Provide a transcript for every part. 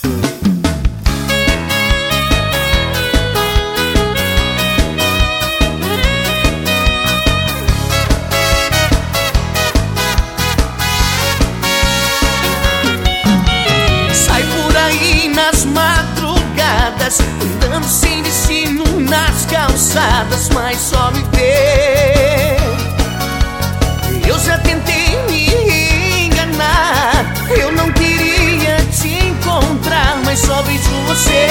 Sai por aí nas madrugadas, andando sem destino nas calçadas, mas só me vê. Eu já tentei me enganar, eu não queria te encontrar, mas só vejo você.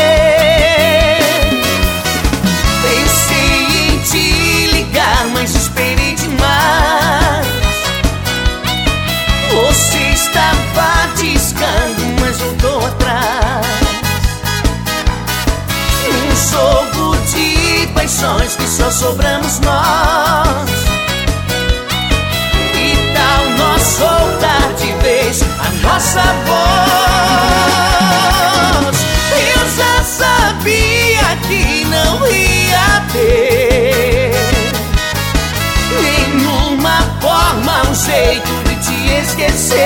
Pensei em te ligar, mas esperei demais. Você estava discando, mas voltou atrás. Um jogo de paixões que só sobramos nós. Que tal nós soltar de vez a nossa voz? Eu já sabia que não ia ter nenhuma forma, um jeito de te esquecer.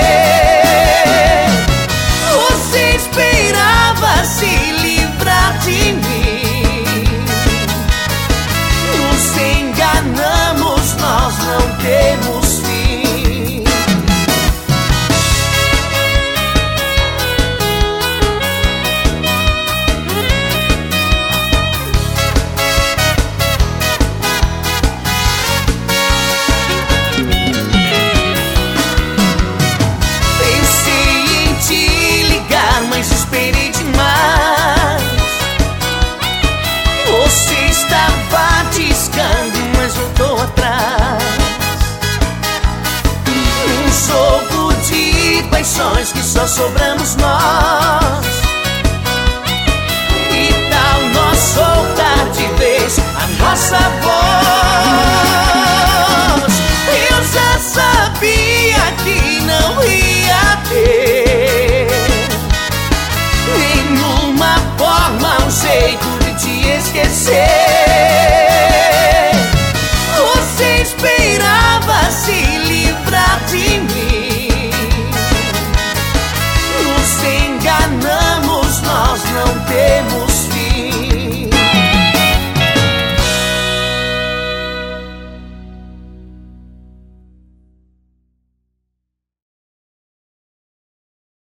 Você esperava se livrar de mim. Nos enganamos, nós não temos fim. Pensei em te ligar, mas esperei demais. Você estava discando, mas voltou atrás. Um jogo de paixões que só sobramos nós. Que tal nós soltar de vez a nossa voz? Eu já sabia que não ia ter nenhuma forma, um jeito de te esquecer.